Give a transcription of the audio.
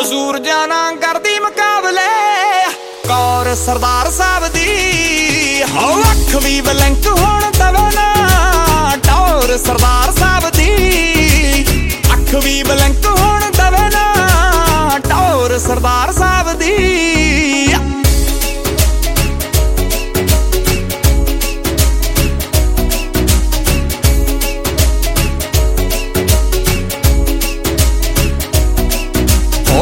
ਸੂਰਜਾਂ ਨਾਲ ਕਰਦੀ ਮੁਕਾਬਲੇ ਕੌਰ ਸਰਦਾਰ ਸਾਹਿਬ ਦੀ। ਅੱਖ ਵੀ ਬਲੈਂਕ ਹੋਣ ਦਵੇ ਨਾ ਟੌਰ ਸਰਦਾਰ ਸਾਹਿਬ ਦੀ। ਅੱਖ ਵੀ ਬਲੈਂਕ ਹੋਣ ਦਵੇ ਨਾ ਟੌਰ ਸਰਦਾਰ ਸਾਹਿਬ